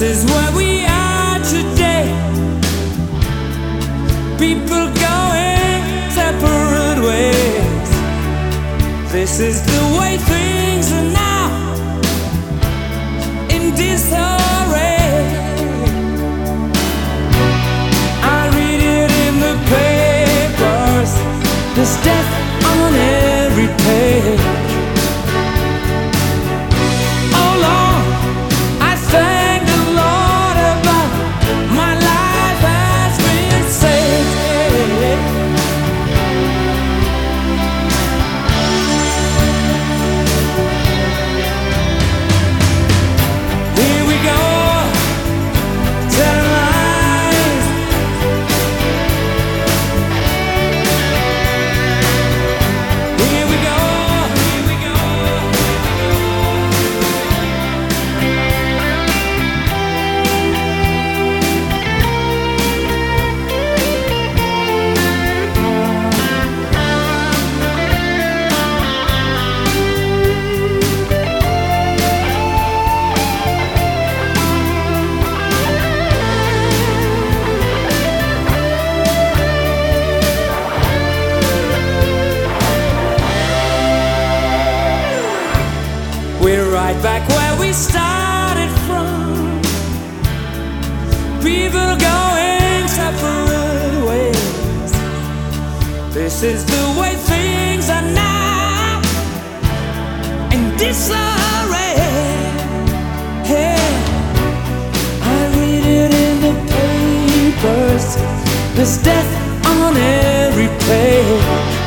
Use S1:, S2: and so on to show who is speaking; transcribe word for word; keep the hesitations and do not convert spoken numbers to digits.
S1: is where we are today. People going separate ways. This is the way things are now, in disarray. I read it in the papers, there's death on every page. We're right back where we started from. People going separate ways. This is the way things are now, in disarray. Hey, I read it in the papers, there's death on every page.